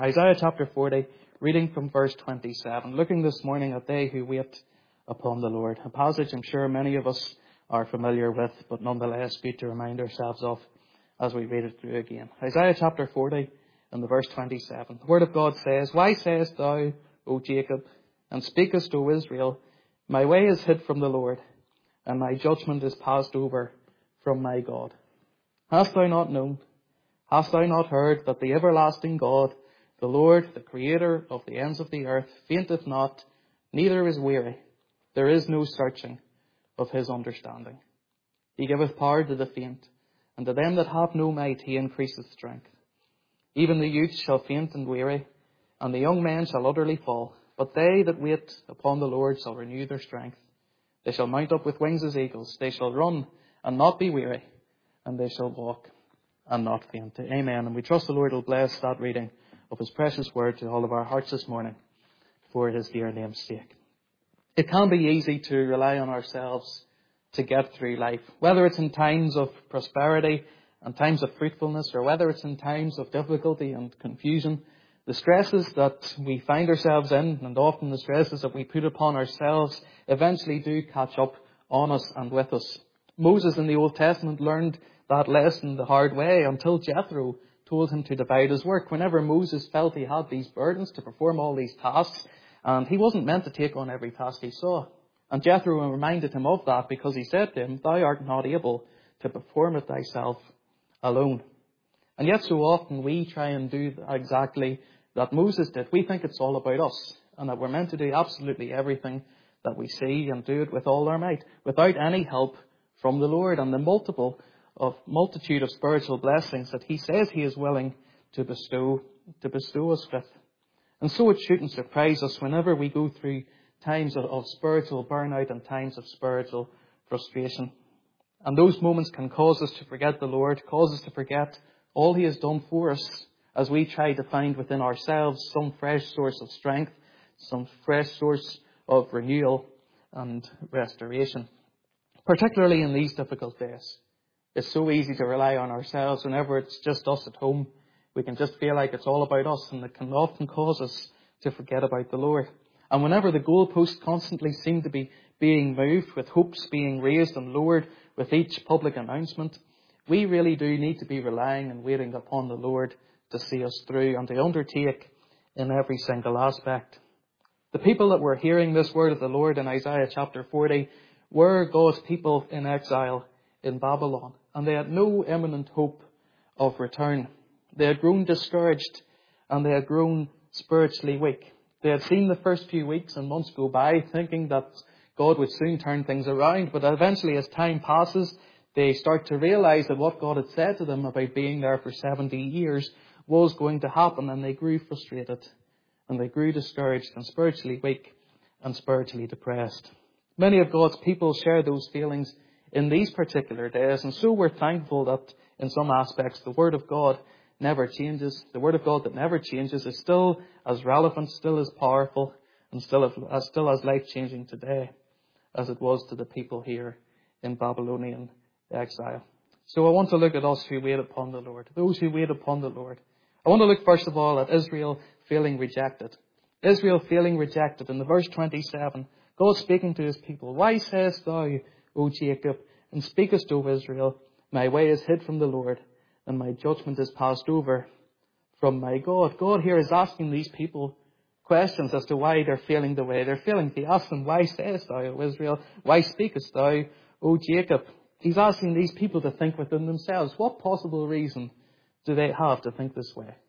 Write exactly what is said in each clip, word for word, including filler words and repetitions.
Isaiah chapter forty, reading from verse twenty-seven, looking this morning at they who wait upon the Lord. A passage I'm sure many of us are familiar with, but nonetheless good to remind ourselves of as we read it through again. Isaiah chapter forty and the verse twenty-seven. The word of God says, Why sayest thou, O Jacob, and speakest, O Israel, my way is hid from the Lord, and my judgment is passed over from my God. Hast thou not known? Hast thou not heard that the everlasting God, the Lord, the Creator of the ends of the earth, fainteth not, neither is weary. There is no searching of his understanding. He giveth power to the faint, and to them that have no might he increaseth strength. Even the youth shall faint and weary, and the young men shall utterly fall. But they that wait upon the Lord shall renew their strength. They shall mount up with wings as eagles. They shall run and not be weary, and they shall walk and not faint. Amen. And we trust the Lord will bless that reading of his precious word to all of our hearts this morning for his dear name's sake. It can be easy to rely on ourselves to get through life, whether it's in times of prosperity and times of fruitfulness, or whether it's in times of difficulty and confusion. The stresses that we find ourselves in, and often the stresses that we put upon ourselves, eventually do catch up on us and with us. Moses in the Old Testament learned that lesson the hard way until Jethro told him to divide his work. Whenever Moses felt he had these burdens to perform all these tasks, and he wasn't meant to take on every task he saw. And Jethro reminded him of that because he said to him, Thou art not able to perform it thyself alone. And yet so often we try and do exactly that Moses did. We think it's all about us, and that we're meant to do absolutely everything that we see and do it with all our might, without any help from the Lord and the multiple of multitude of spiritual blessings that he says he is willing to bestow, to bestow us with. And so it shouldn't surprise us whenever we go through times of, of spiritual burnout and times of spiritual frustration. And those moments can cause us to forget the Lord, cause us to forget all he has done for us as we try to find within ourselves some fresh source of strength, some fresh source of renewal and restoration. Particularly in these difficult days. It's so easy to rely on ourselves whenever it's just us at home. We can just feel like it's all about us, and it can often cause us to forget about the Lord. And whenever the goalposts constantly seem to be being moved, with hopes being raised and lowered with each public announcement, we really do need to be relying and waiting upon the Lord to see us through and to undertake in every single aspect. The people that were hearing this word of the Lord in Isaiah chapter forty were God's people in exile in Babylon, and they had no imminent hope of return. They had grown discouraged, and they had grown spiritually weak. They had seen the first few weeks and months go by thinking that God would soon turn things around, but eventually as time passes, they start to realize that what God had said to them about being there for seventy years was going to happen, and they grew frustrated, and they grew discouraged and spiritually weak and spiritually depressed. Many of God's people share those feelings in these particular days, and so we're thankful that in some aspects the Word of God never changes. The Word of God that never changes is still as relevant, still as powerful, and still as, still as life-changing today as it was to the people here in Babylonian exile. So I want to look at us who wait upon the Lord, those who wait upon the Lord. I want to look first of all at Israel feeling rejected. Israel feeling rejected. In the verse twenty-seven, God speaking to his people, Why sayest thou, O Jacob, and speakest, O Israel, my way is hid from the Lord, and my judgment is passed over from my God. God here is asking these people questions as to why they're feeling the way they're feeling. He asks them, Why sayest thou, O Israel? Why speakest thou, O Jacob? He's asking these people to think within themselves. What possible reason do they have to think this way?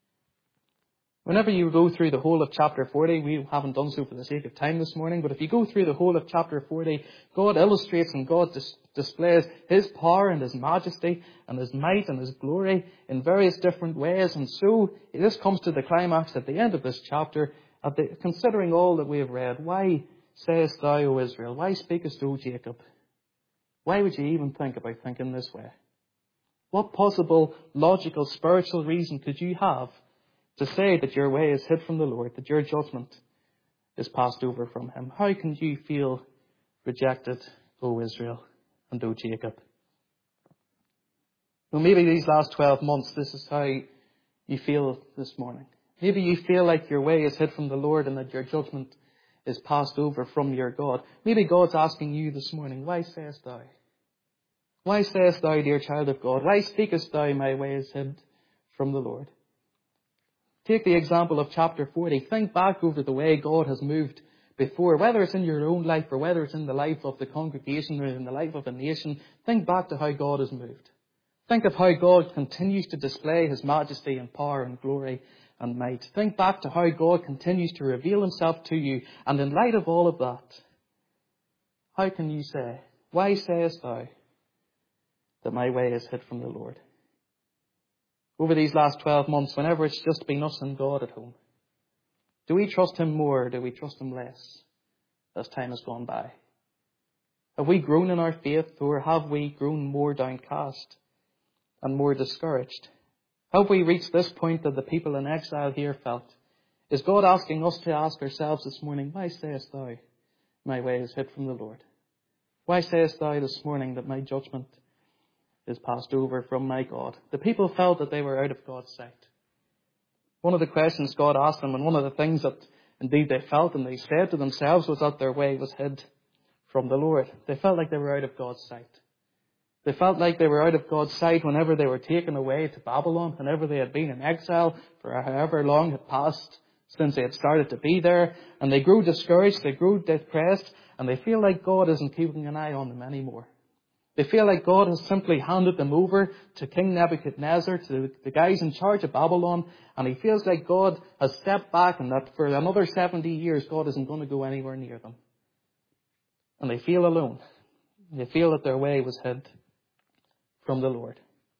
Whenever you go through the whole of chapter forty, we haven't done so for the sake of time this morning, but if you go through the whole of chapter forty, God illustrates and God dis- displays his power and his majesty and his might and his glory in various different ways. And so this comes to the climax at the end of this chapter, at the, considering all that we have read. Why sayest thou, O Israel? Why speakest, O Jacob? Why would you even think about thinking this way? What possible, logical, spiritual reason could you have to say that your way is hid from the Lord, that your judgment is passed over from him? How can you feel rejected, O Israel and O Jacob? Well, maybe these last twelve months, this is how you feel this morning. Maybe you feel like your way is hid from the Lord and that your judgment is passed over from your God. Maybe God's asking you this morning, why sayest thou? Why sayest thou, dear child of God, why speakest thou, my way is hid from the Lord? Take the example of chapter forty. Think back over the way God has moved before, whether it's in your own life or whether it's in the life of the congregation or in the life of a nation. Think back to how God has moved. Think of how God continues to display his majesty and power and glory and might. Think back to how God continues to reveal himself to you. And in light of all of that, how can you say, why sayest thou that my way is hid from the Lord? Over these last twelve months, whenever it's just been us and God at home, do we trust him more or do we trust him less as time has gone by? Have we grown in our faith or have we grown more downcast and more discouraged? Have we reached this point that the people in exile here felt? Is God asking us to ask ourselves this morning, why sayest thou, my way is hid from the Lord? Why sayest thou this morning that my judgment is passed over from my God? The people felt that they were out of God's sight. One of the questions God asked them, and one of the things that indeed they felt and they said to themselves, was that their way was hid from the Lord. They felt like they were out of God's sight. They felt like they were out of God's sight whenever they were taken away to Babylon, whenever they had been in exile for however long had passed since they had started to be there. And they grew discouraged, they grew depressed, and they feel like God isn't keeping an eye on them anymore. They feel like God has simply handed them over to King Nebuchadnezzar, to the guys in charge of Babylon, and he feels like God has stepped back and that for another seventy years God isn't going to go anywhere near them. And they feel alone. They feel that their way was hid from the Lord.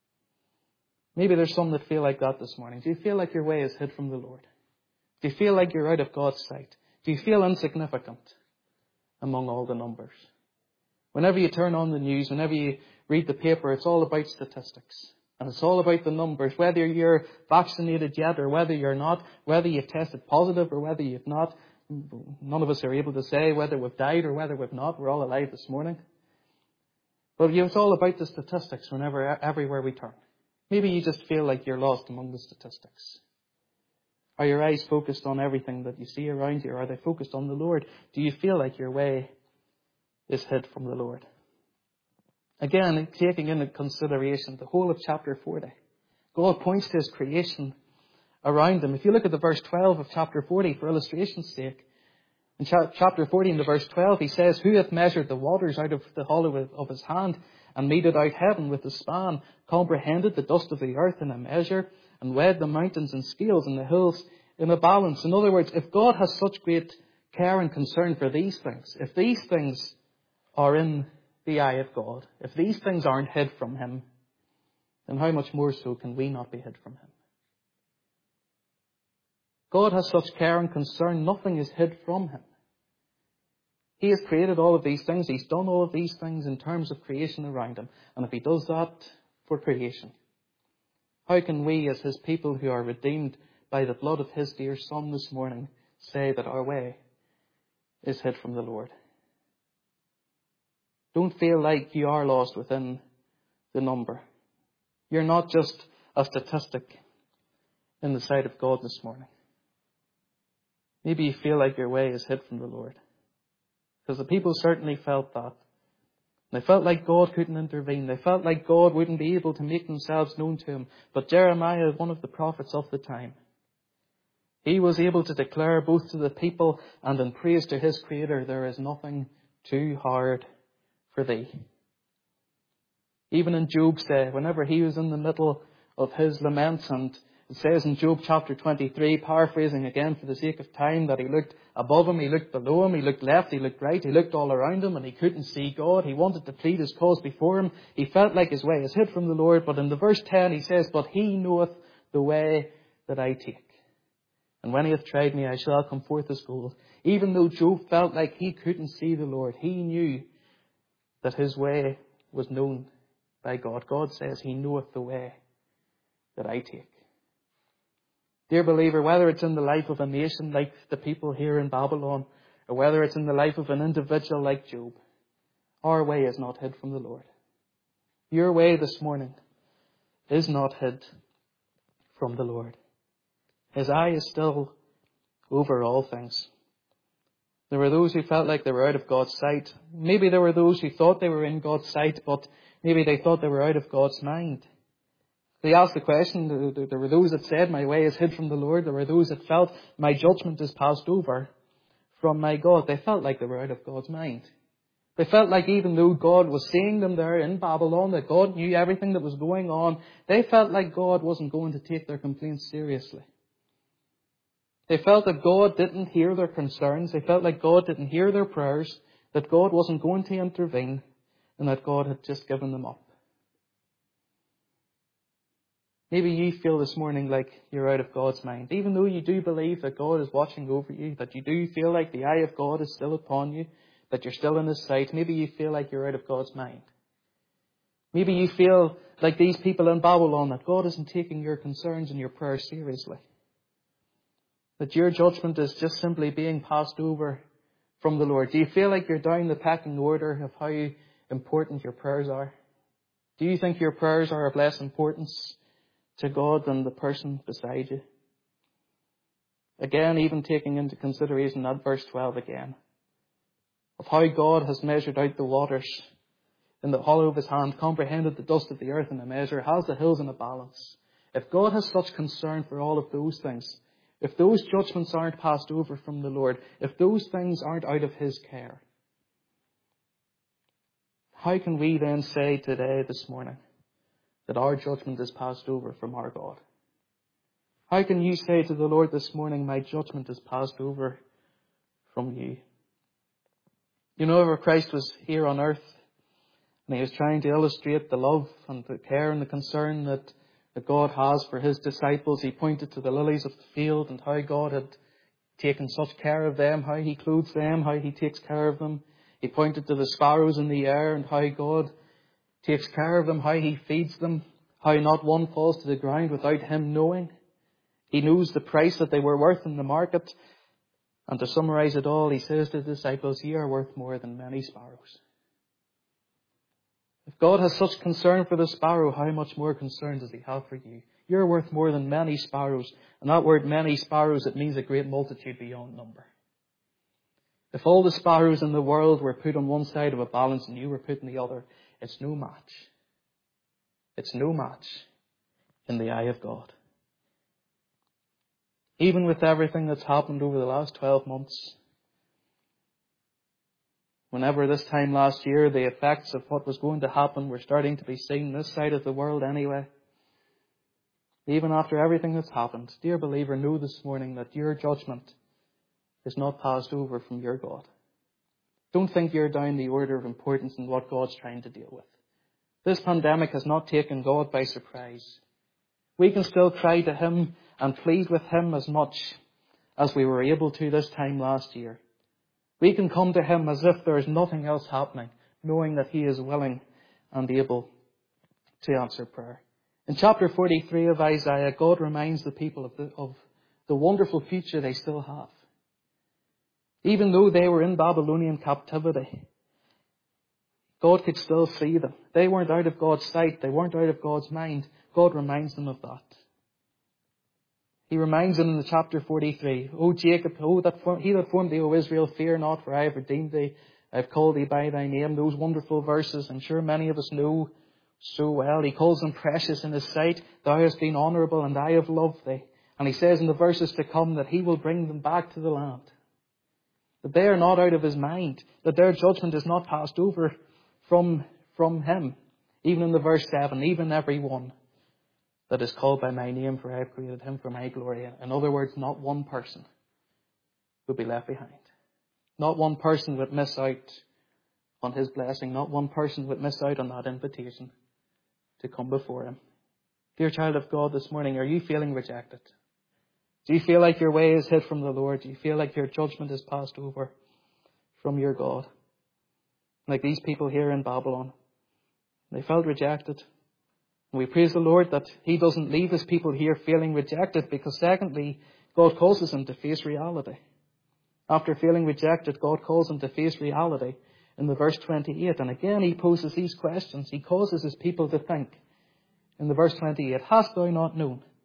Maybe there's some that feel like that this morning. Do you feel like your way is hid from the Lord? Do you feel like you're out of God's sight? Do you feel insignificant among all the numbers? Whenever you turn on the news, whenever you read the paper, it's all about statistics. And it's all about the numbers, whether you're vaccinated yet or whether you're not, whether you've tested positive or whether you've not. None of us are able to say whether we've died or whether we've not. We're all alive this morning. But it's all about the statistics whenever, everywhere we turn. Maybe you just feel like you're lost among the statistics. Are your eyes focused on everything that you see around you? Or are they focused on the Lord? Do you feel like your way is hid from the Lord? Again, taking into consideration the whole of chapter forty, God points to his creation around him. If you look at the verse twelve of chapter forty, for illustration's sake, in chapter forty, in the verse twelve, he says, who hath measured the waters out of the hollow of his hand, and meted out heaven with a span, comprehended the dust of the earth in a measure, and weighed the mountains in scales and the hills in a balance? In other words, if God has such great care and concern for these things, if these things are in the eye of God, if these things aren't hid from him, then how much more so can we not be hid from him? God has such care and concern, nothing is hid from him. He has created all of these things. He's done all of these things in terms of creation around him. And if he does that for creation, how can we as his people who are redeemed by the blood of his dear Son this morning say that our way is hid from the Lord? Don't feel like you are lost within the number. You're not just a statistic in the sight of God this morning. Maybe you feel like your way is hid from the Lord. Because the people certainly felt that. They felt like God couldn't intervene. They felt like God wouldn't be able to make themselves known to him. But Jeremiah, one of the prophets of the time, he was able to declare both to the people and in praise to his Creator, there is nothing too hard for thee. Even in Job's day, whenever he was in the middle of his laments, and it says in Job chapter twenty-three, paraphrasing again for the sake of time, that he looked above him, he looked below him, he looked left, he looked right, he looked all around him, and he couldn't see God. He wanted to plead his cause before him. He felt like his way is hid from the Lord. But in the verse ten he says, but he knoweth the way that I take. And when he hath tried me, I shall come forth as gold. Even though Job felt like he couldn't see the Lord, he knew that his way was known by God. God says he knoweth the way that I take. Dear believer, whether it's in the life of a nation like the people here in Babylon, or whether it's in the life of an individual like Job, our way is not hid from the Lord. Your way this morning is not hid from the Lord. His eye is still over all things. There were those who felt like they were out of God's sight. Maybe there were those who thought they were in God's sight, but maybe they thought they were out of God's mind. They asked the question, there were those that said, my way is hid from the Lord. There were those that felt, my judgment is passed over from my God. They felt like they were out of God's mind. They felt like even though God was seeing them there in Babylon, that God knew everything that was going on, they felt like God wasn't going to take their complaints seriously. They felt that God didn't hear their concerns. They felt like God didn't hear their prayers, that God wasn't going to intervene, and that God had just given them up. Maybe you feel this morning like you're out of God's mind. Even though you do believe that God is watching over you, that you do feel like the eye of God is still upon you, that you're still in His sight, maybe you feel like you're out of God's mind. Maybe you feel like these people in Babylon, that God isn't taking your concerns and your prayers seriously. That your judgment is just simply being passed over from the Lord. Do you feel like you're down the pecking order of how important your prayers are? Do you think your prayers are of less importance to God than the person beside you? Again, even taking into consideration that verse twelve again, of how God has measured out the waters in the hollow of His hand, comprehended the dust of the earth in a measure, has the hills in a balance. If God has such concern for all of those things, if those judgments aren't passed over from the Lord, if those things aren't out of His care, how can we then say today, this morning, that our judgment is passed over from our God? How can you say to the Lord this morning, my judgment is passed over from you? You know, whenever Christ was here on earth, and He was trying to illustrate the love and the care and the concern that that God has for His disciples, He pointed to the lilies of the field and how God had taken such care of them, how He clothes them, how He takes care of them. He pointed to the sparrows in the air and how God takes care of them, how He feeds them, how not one falls to the ground without Him knowing. He knows the price that they were worth in the market. And to summarize it all, He says to the disciples, ye are worth more than many sparrows. If God has such concern for the sparrow, how much more concern does He have for you? You're worth more than many sparrows. And that word many sparrows, it means a great multitude beyond number. If all the sparrows in the world were put on one side of a balance and you were put on the other, it's no match. It's no match in the eye of God. Even with everything that's happened over the last twelve months, whenever this time last year, the effects of what was going to happen were starting to be seen this side of the world anyway. Even after everything that's happened, dear believer, know this morning that your judgment is not passed over from your God. Don't think you're down the order of importance in what God's trying to deal with. This pandemic has not taken God by surprise. We can still cry to Him and plead with Him as much as we were able to this time last year. We can come to Him as if there is nothing else happening, knowing that He is willing and able to answer prayer. In chapter forty-three of Isaiah, God reminds the people of the, of the wonderful future they still have. Even though they were in Babylonian captivity, God could still see them. They weren't out of God's sight. They weren't out of God's mind. God reminds them of that. He reminds them in the chapter forty-three, O Jacob, O that form, he that formed thee, O Israel, fear not, for I have redeemed thee. I have called thee by thy name. Those wonderful verses, I'm sure many of us know so well. He calls them precious in His sight. Thou hast been honourable, and I have loved thee. And He says in the verses to come that He will bring them back to the land. That they are not out of His mind. That their judgment is not passed over from, from Him. Even in the verse seven, even every one that is called by my name, for I have created him for my glory. In other words, not one person would be left behind. Not one person would miss out on His blessing. Not one person would miss out on that invitation to come before Him. Dear child of God, this morning, are you feeling rejected? Do you feel like your way is hid from the Lord? Do you feel like your judgment is passed over from your God? Like these people here in Babylon. They felt rejected. And we praise the Lord that He doesn't leave His people here feeling rejected, because secondly, God causes them to face reality. After feeling rejected, God calls them to face reality in the verse twenty-eight. And again, He poses these questions. He causes His people to think. In the verse twenty-eight, hast thou not known?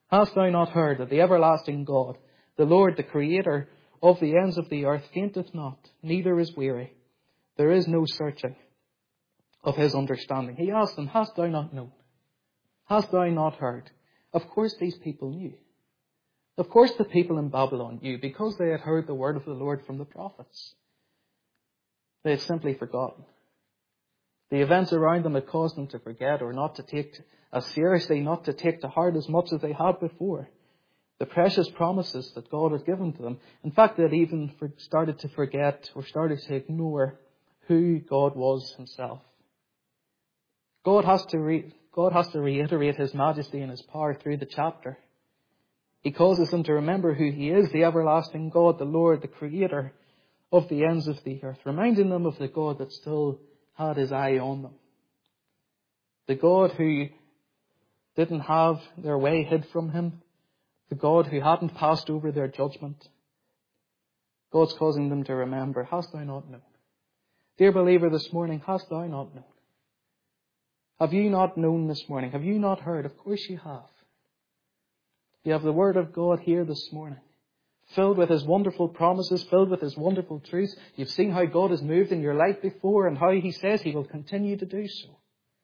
Hast thou not heard that the everlasting God, the Lord, the Creator of the ends of the earth, fainteth not, neither is weary. There is no searching of his understanding. He asked them, hast thou not known? Hast thou not heard? Of course these people knew. Of course the people in Babylon knew, because they had heard the word of the Lord from the prophets. They had simply forgotten. The events around them had caused them to forget, or not to take as seriously, not to take to heart as much as they had before the precious promises that God had given to them. In fact, they had even started to forget, or started to ignore, who God was himself. God has to re- God has to reiterate his majesty and his power through the chapter. He causes them to remember who he is, the everlasting God, the Lord, the Creator of the ends of the earth, reminding them of the God that still had his eye on them. The God who didn't have their way hid from him. The God who hadn't passed over their judgment. God's causing them to remember, hast thou not known? Dear believer, this morning, hast thou not known? Have you not known this morning? Have you not heard? Of course you have. You have the Word of God here this morning, filled with his wonderful promises, filled with his wonderful truths. You've seen how God has moved in your life before and how he says he will continue to do so.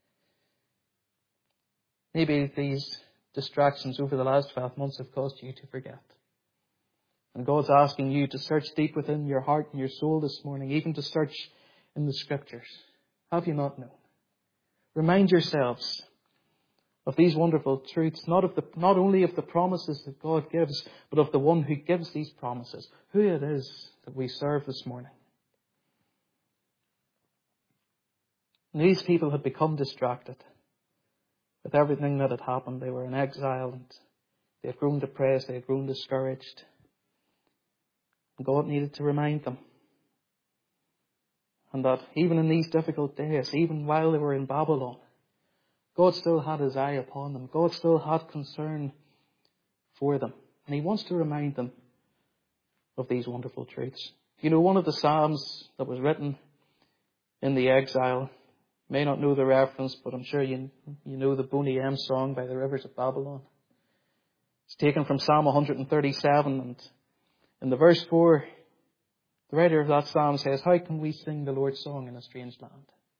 Maybe these distractions over the last twelve months have caused you to forget. And God's asking you to search deep within your heart and your soul this morning, even to search in the Scriptures. Have you not known? Remind yourselves of these wonderful truths, not of the, not only of the promises that God gives, but of the one who gives these promises, who it is that we serve this morning. And these people had become distracted with everything that had happened. They were in exile and they had grown depressed, they had grown discouraged. And God needed to remind them. And that even in these difficult days, even while they were in Babylon, God still had his eye upon them. God still had concern for them. And he wants to remind them of these wonderful truths. You know, one of the Psalms that was written in the exile, you may not know the reference, but I'm sure you, you know the Boney M song, By the Rivers of Babylon. It's taken from Psalm one thirty-seven, and in the verse four, the writer of that psalm says, how can we sing the Lord's song in a strange land?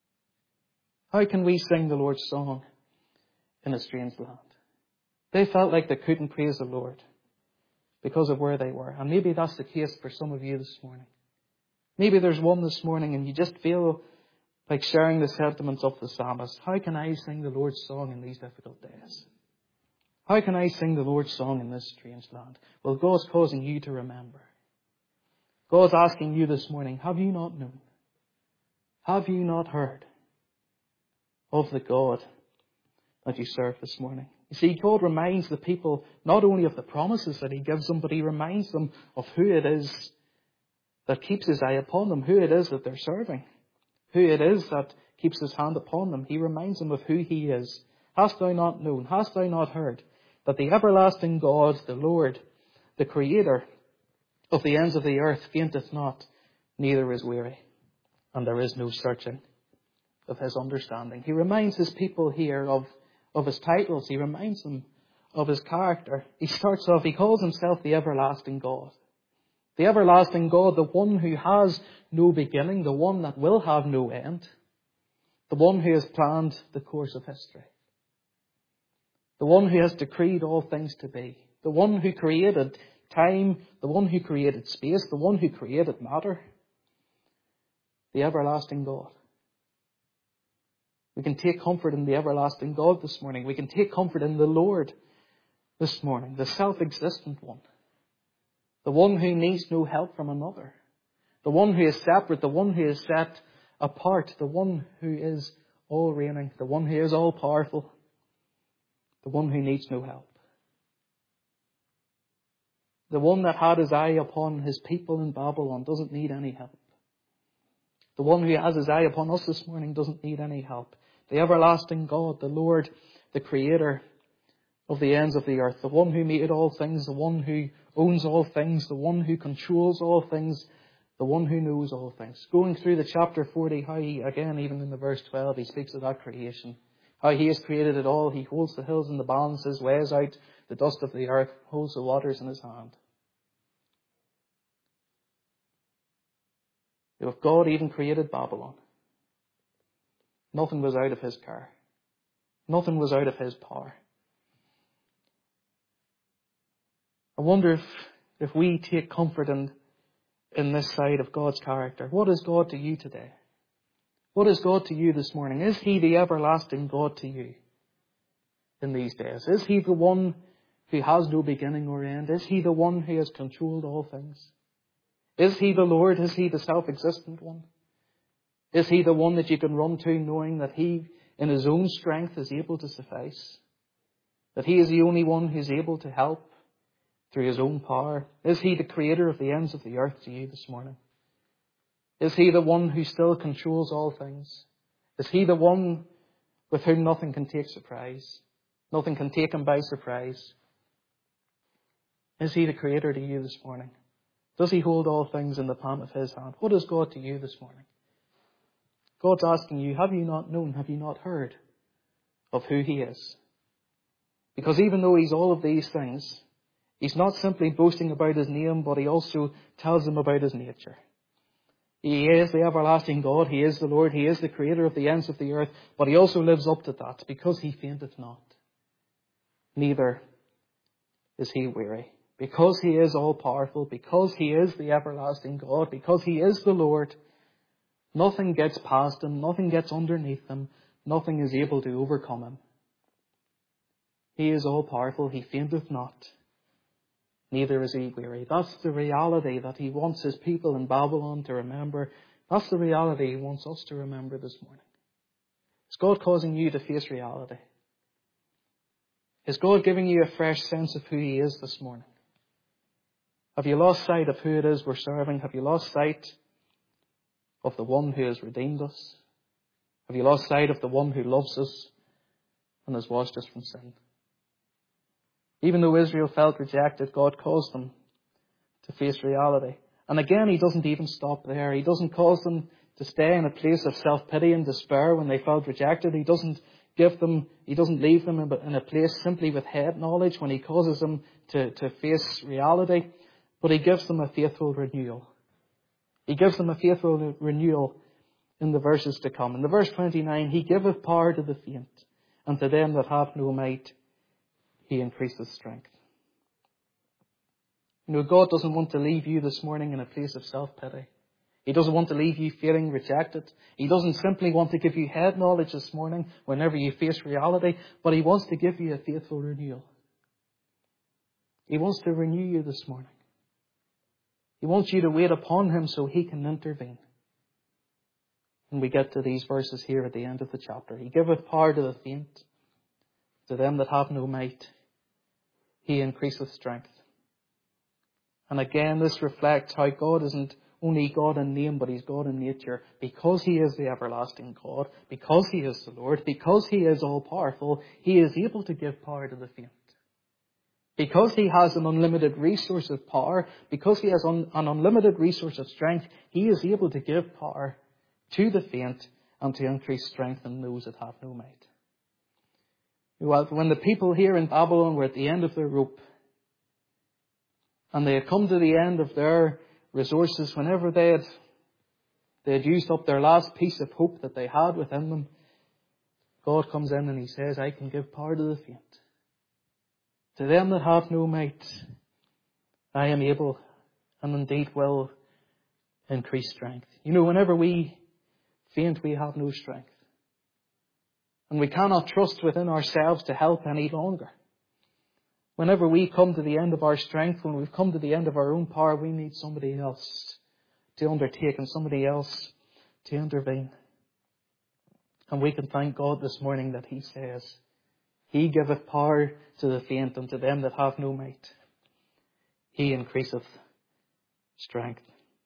How can we sing the Lord's song in a strange land? They felt like they couldn't praise the Lord because of where they were. And maybe that's the case for some of you this morning. Maybe there's one this morning and you just feel like sharing the sentiments of the psalmist. How can I sing the Lord's song in these difficult days? How can I sing the Lord's song in this strange land? Well, God's causing you to remember. God's asking you this morning, have you not known? Have you not heard of the God that you serve this morning? You see, God reminds the people not only of the promises that he gives them, but he reminds them of who it is that keeps his eye upon them, who it is that they're serving, who it is that keeps his hand upon them. He reminds them of who he is. Hast thou not known, hast thou not heard, that the everlasting God, the Lord, the Creator of the ends of the earth, fainteth not, neither is weary, and there is no searching of his understanding. He reminds his people here of, of his titles. He reminds them of his character. He starts off, he calls himself the everlasting God. The everlasting God, the one who has no beginning, the one that will have no end, the one who has planned the course of history, the one who has decreed all things to be, the one who created time, the one who created space, the one who created matter, the everlasting God. We can take comfort in the everlasting God this morning. We can take comfort in the Lord this morning, the self-existent one, the one who needs no help from another, the one who is separate, the one who is set apart, the one who is all reigning, the one who is all powerful, the one who needs no help. The one that had his eye upon his people in Babylon doesn't need any help. The one who has his eye upon us this morning doesn't need any help. The everlasting God, the Lord, the Creator of the ends of the earth, the one who made all things, the one who owns all things, the one who controls all things, the one who knows all things. Going through the chapter forty, how he, again, even in the verse twelve, he speaks of that creation. How he has created it all. He holds the hills in the balance, his ways out the dust of the earth, holds the waters in his hand. If God even created Babylon, nothing was out of his care. Nothing was out of his power. I wonder if, if we take comfort in, in this side of God's character. What is God to you today? What is God to you this morning? Is he the everlasting God to you in these days? Is he the one who has no beginning or end? Is he the one who has controlled all things? Is he the Lord? Is he the self-existent one? Is he the one that you can run to knowing that he in his own strength is able to suffice? That he is the only one who is able to help through his own power? Is he the creator of the ends of the earth to you this morning? Is he the one who still controls all things? Is he the one with whom nothing can take surprise? Nothing can take him by surprise? Is he the creator to you this morning? Does he hold all things in the palm of his hand? What is God to you this morning? God's asking you, have you not known, have you not heard of who he is? Because even though he's all of these things, he's not simply boasting about his name, but he also tells them about his nature. He is the everlasting God. He is the Lord. He is the creator of the ends of the earth. But he also lives up to that because he fainteth not. Neither is he weary. Because he is all powerful, because he is the everlasting God, because he is the Lord, nothing gets past him, nothing gets underneath him, nothing is able to overcome him. He is all powerful, he fainteth not, neither is he weary. That's the reality that he wants his people in Babylon to remember. That's the reality he wants us to remember this morning. Is God causing you to face reality? Is God giving you a fresh sense of who he is this morning? Have you lost sight of who it is we're serving? Have you lost sight of the one who has redeemed us? Have you lost sight of the one who loves us and has washed us from sin? Even though Israel felt rejected, God caused them to face reality. And again, he doesn't even stop there. He doesn't cause them to stay in a place of self-pity and despair when they felt rejected. He doesn't give them, he doesn't leave them in a place simply with head knowledge when he causes them to, to face reality. But he gives them a faithful renewal. He gives them a faithful renewal in the verses to come. In the verse twenty-nine, he giveth power to the faint, and to them that have no might, he increaseth strength. You know, God doesn't want to leave you this morning in a place of self-pity. He doesn't want to leave you feeling rejected. He doesn't simply want to give you head knowledge this morning whenever you face reality, but he wants to give you a faithful renewal. He wants to renew you this morning. He wants you to wait upon him so he can intervene. And we get to these verses here at the end of the chapter. He giveth power to the faint, to them that have no might. He increaseth strength. And again, this reflects how God isn't only God in name, but he's God in nature. Because he is the everlasting God, because he is the Lord, because he is all powerful, he is able to give power to the faint. Because he has an unlimited resource of power, because he has un- an unlimited resource of strength, he is able to give power to the faint and to increase strength in those that have no might. Well, when the people here in Babylon were at the end of their rope, and they had come to the end of their resources, whenever they had, they had used up their last piece of hope that they had within them, God comes in and he says, I can give power to the faint. To them that have no might, I am able and indeed will increase strength. You know, whenever we faint, we have no strength. And we cannot trust within ourselves to help any longer. Whenever we come to the end of our strength, when we've come to the end of our own power, we need somebody else to undertake and somebody else to intervene. And we can thank God this morning that he says, he giveth power to the faint, and to them that have no might, he increaseth strength.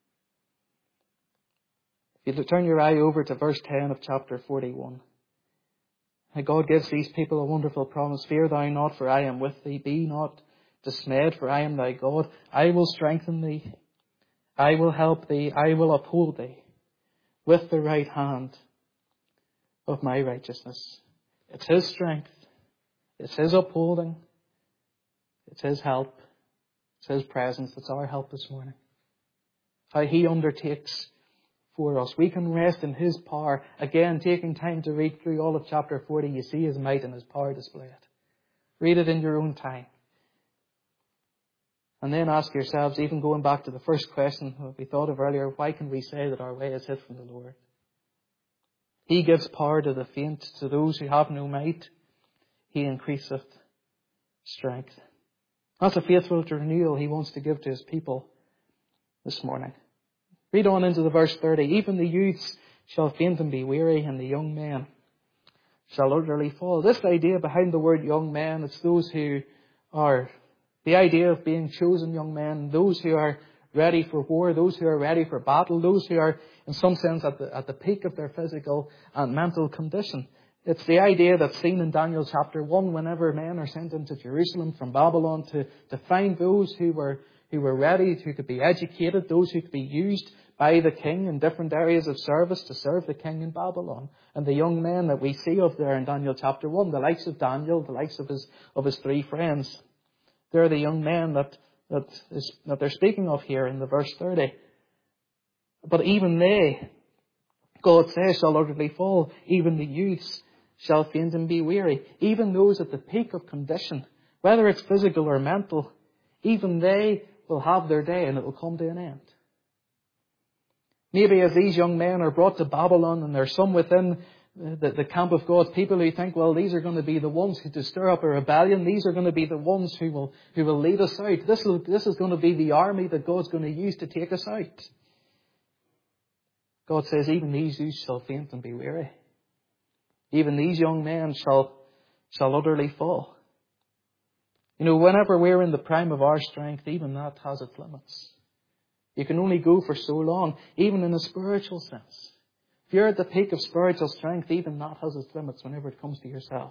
If you turn your eye over to verse ten of chapter forty-one, God gives these people a wonderful promise. Fear thou not, for I am with thee. Be not dismayed, for I am thy God. I will strengthen thee. I will help thee. I will uphold thee with the right hand of my righteousness. It's his strength. It's his upholding. It's His help. It's His presence. It's our help this morning. How He undertakes for us. We can rest in His power. Again, taking time to read through all of chapter forty, you see His might and His power displayed. Read it in your own time. And then ask yourselves, even going back to the first question that we thought of earlier, why can we say that our way is hid from the Lord? He gives power to the faint, to those who have no might. He increaseth strength. That's a faithful renewal He wants to give to His people this morning. Read on into the verse thirty. Even the youths shall faint and be weary, and the young men shall utterly fall. This idea behind the word young men, it's those who are, the idea of being chosen young men, those who are ready for war, those who are ready for battle, those who are, in some sense, at the, at the peak of their physical and mental condition. It's the idea that's seen in Daniel chapter one, whenever men are sent into Jerusalem from Babylon to, to find those who were, who were ready, who could be educated, those who could be used by the king in different areas of service to serve the king in Babylon. And the young men that we see of there in Daniel chapter one, the likes of Daniel, the likes of his, of his three friends, they're the young men that, that, is, that they're speaking of here in the verse thirty. But even they, God says, shall utterly fall. Even the youths shall faint and be weary. Even those at the peak of condition, whether it's physical or mental, even they will have their day and it will come to an end. Maybe as these young men are brought to Babylon and there's some within the, the camp of God's people who think, well, these are going to be the ones who to stir up a rebellion. These are going to be the ones who will, who will lead us out. This, will, this is going to be the army that God's going to use to take us out. God says, even these youths shall faint and be weary. Even these young men shall, shall utterly fall. You know, whenever we're in the prime of our strength, even that has its limits. You can only go for so long, even in a spiritual sense. If you're at the peak of spiritual strength, even that has its limits whenever it comes to yourself.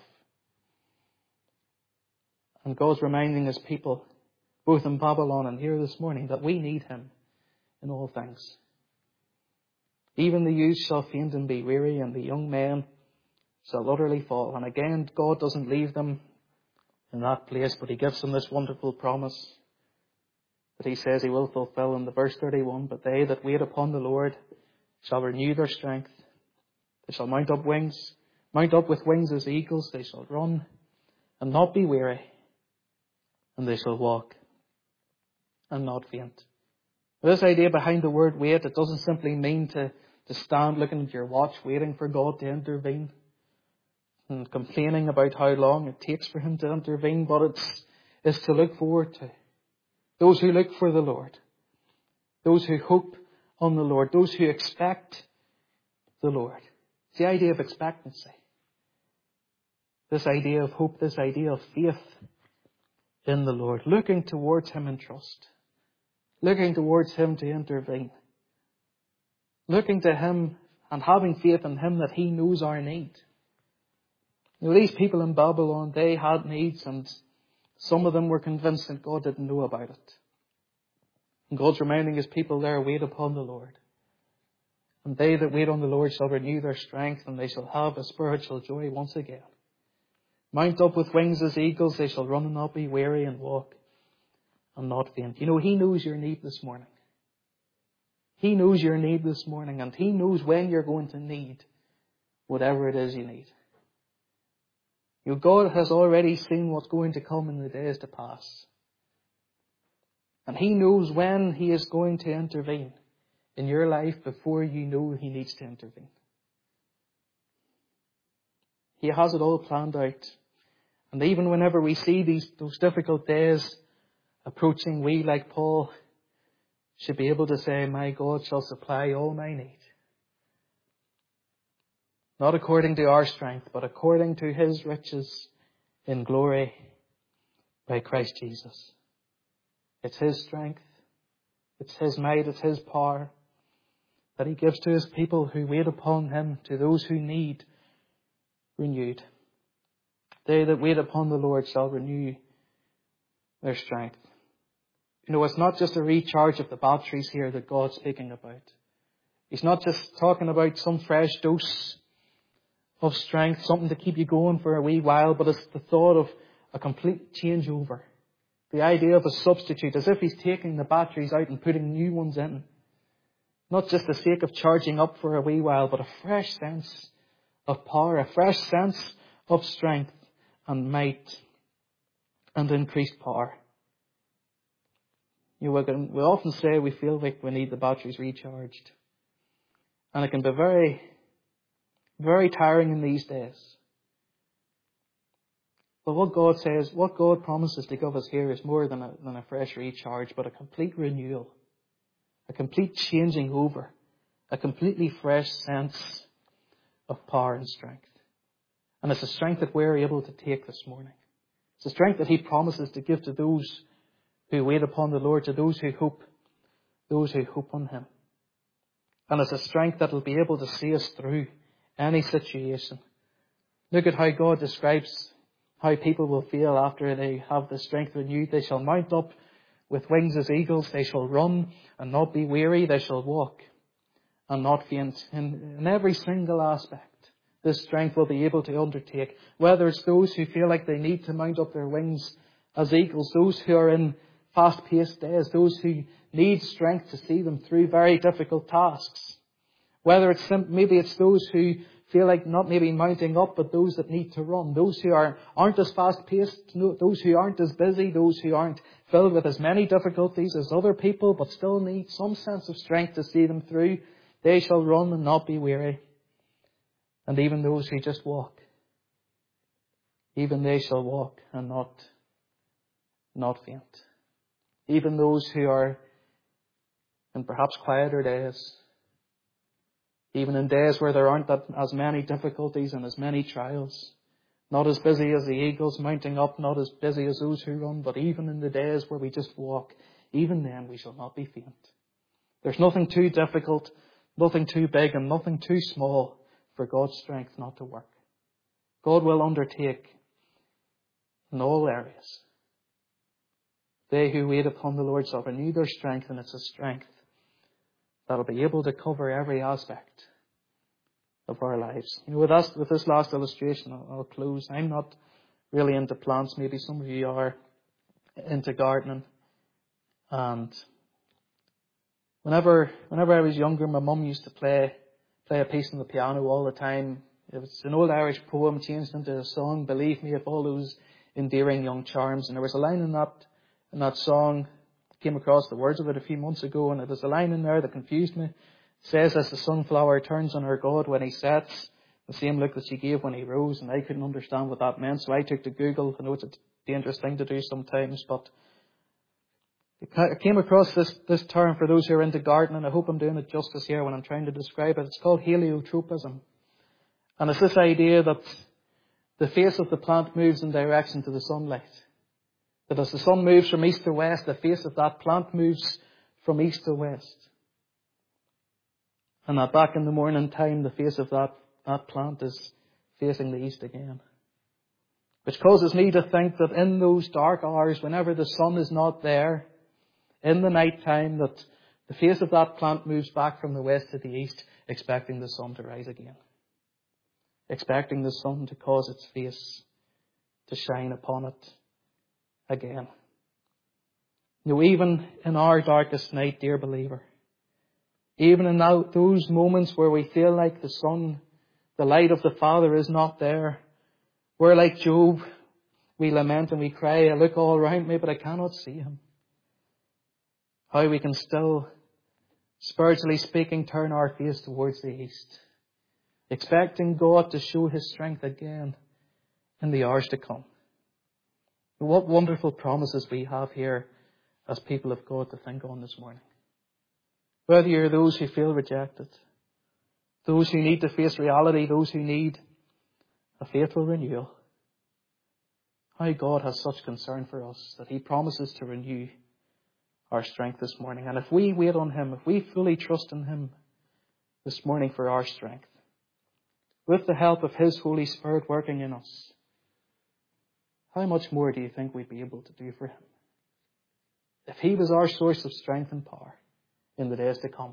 And God's reminding His people, both in Babylon and here this morning, that we need Him in all things. Even the youth shall faint and be weary, and the young men shall utterly fall. And again, God doesn't leave them in that place, but He gives them this wonderful promise that He says He will fulfill in the verse thirty-one. But they that wait upon the Lord shall renew their strength. They shall mount up wings, mount up with wings as eagles. They shall run and not be weary, and they shall walk and not faint. This idea behind the word wait, it doesn't simply mean to, to stand looking at your watch, waiting for God to intervene and complaining about how long it takes for Him to intervene, but it's, it's to look forward to. Those who look for the Lord, those who hope on the Lord, those who expect the Lord. It's the idea of expectancy. This idea of hope, this idea of faith in the Lord, looking towards Him in trust, looking towards Him to intervene, looking to Him and having faith in Him that He knows our need. You know, these people in Babylon, they had needs, and some of them were convinced that God didn't know about it. And God's reminding His people there, wait upon the Lord. And they that wait on the Lord shall renew their strength, and they shall have a spiritual joy once again. Mount up with wings as eagles, they shall run and not be weary, and walk and not faint. You know, He knows your need this morning. He knows your need this morning, and He knows when you're going to need whatever it is you need. You know, God has already seen what's going to come in the days to pass. And He knows when He is going to intervene in your life before you know He needs to intervene. He has it all planned out. And even whenever we see these those difficult days approaching, we, like Paul, should be able to say, my God shall supply all my need. Not according to our strength, but according to His riches in glory by Christ Jesus. It's His strength, it's His might, it's His power that He gives to His people who wait upon Him, to those who need renewed. They that wait upon the Lord shall renew their strength. You know, it's not just a recharge of the batteries here that God's speaking about. He's not just talking about some fresh dose of strength, something to keep you going for a wee while, but it's the thought of a complete changeover The idea of a substitute, as if he's taking the batteries out and putting new ones in. Not just the sake of charging up for a wee while, but a fresh sense of power, a fresh sense of strength and might and increased power. You know, we, can, we often say we feel like we need the batteries recharged. And it can be very, very tiring in these days. But what God says, what God promises to give us here is more than a, than a fresh recharge, but a complete renewal. A complete changing over. A completely fresh sense of power and strength. And it's a strength that we're able to take this morning. It's a strength that He promises to give to those who wait upon the Lord, to those who hope, those who hope on Him. And it's a strength that will be able to see us through any situation. Look at how God describes how people will feel after they have the strength renewed. They shall mount up with wings as eagles. They shall run and not be weary. They shall walk and not faint. In, in every single aspect, this strength will be able to undertake. Whether it's those who feel like they need to mount up their wings as eagles, those who are in fast-paced days, those who need strength to see them through very difficult tasks. Whether it's maybe it's those who feel like not maybe mounting up, but those that need to run. Those who are, aren't as fast-paced, those who aren't as busy, those who aren't filled with as many difficulties as other people, but still need some sense of strength to see them through. They shall run and not be weary. And even those who just walk, even they shall walk and not, not faint. Even those who are in perhaps quieter days, even in days where there aren't that, as many difficulties and as many trials, not as busy as the eagles mounting up, not as busy as those who run, but even in the days where we just walk, even then we shall not be faint. There's nothing too difficult, nothing too big, and nothing too small for God's strength not to work. God will undertake in all areas. They who wait upon the Lord shall renew their strength, and it's a strength that will be able to cover every aspect of our lives. You know, with, us, with this last illustration, I'll, I'll close. I'm not really into plants. Maybe some of you are into gardening. And whenever whenever I was younger, my mum used to play play a piece on the piano all the time. It was an old Irish poem changed into a song, Believe Me, of all those endearing young charms. And there was a line in that in that song. I came across the words of it a few months ago, and there's a line in there that confused me. It says, as the sunflower turns on her god when he sets, the same look that she gave when he rose, and I couldn't understand what that meant, so I took to Google. I know it's a dangerous thing to do sometimes, but I came across this, this term for those who are into gardening. I hope I'm doing it justice here when I'm trying to describe it. It's called heliotropism. And it's this idea that the face of the plant moves in direction to the sunlight. That as the sun moves from east to west, the face of that plant moves from east to west. And that back in the morning time, the face of that, that plant is facing the east again. Which causes me to think that in those dark hours, whenever the sun is not there, in the night time, that the face of that plant moves back from the west to the east, expecting the sun to rise again. Expecting the sun to cause its face to shine upon it again. You know, even in our darkest night, dear believer, even in those moments where we feel like the sun, the light of the Father is not there, we're like Job. We lament and we cry, I look all around me, but I cannot see him. How we can still, spiritually speaking, turn our face towards the east, expecting God to show His strength again in the hours to come. What wonderful promises we have here as people of God to think on this morning. Whether you're those who feel rejected, those who need to face reality, those who need a faithful renewal, how God has such concern for us that He promises to renew our strength this morning. And if we wait on Him, if we fully trust in Him this morning for our strength, with the help of His Holy Spirit working in us, how much more do you think we'd be able to do for Him? If He was our source of strength and power in the days to come,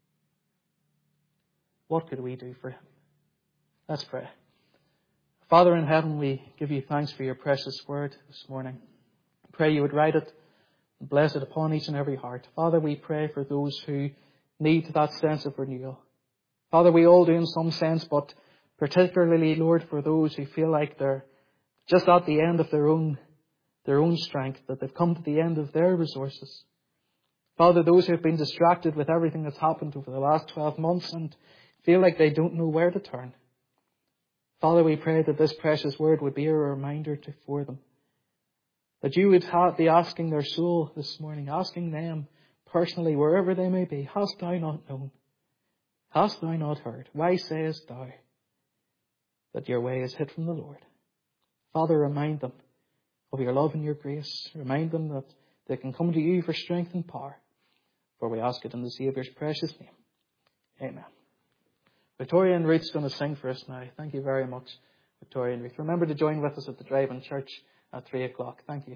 what could we do for Him? Let's pray. Father in heaven, we give You thanks for Your precious word this morning. Pray you would write it and bless it upon each and every heart. Father, we pray for those who need that sense of renewal. Father, we all do in some sense, but particularly, Lord, for those who feel like they're just at the end of their own, their own strength, that they've come to the end of their resources. Father, those who have been distracted with everything that's happened over the last twelve months and feel like they don't know where to turn. Father, we pray that this precious word would be a reminder to, for them. That you would have, be asking their soul this morning, asking them personally, wherever they may be, hast thou not known? Hast thou not heard? Why sayest thou that your way is hid from the Lord? Father, remind them of your love and your grace. Remind them that they can come to you for strength and power. For we ask it in the Saviour's precious name. Amen. Victoria and Ruth's going to sing for us now. Thank you very much, Victoria and Ruth. Remember to join with us at the drive-in church at three o'clock. Thank you.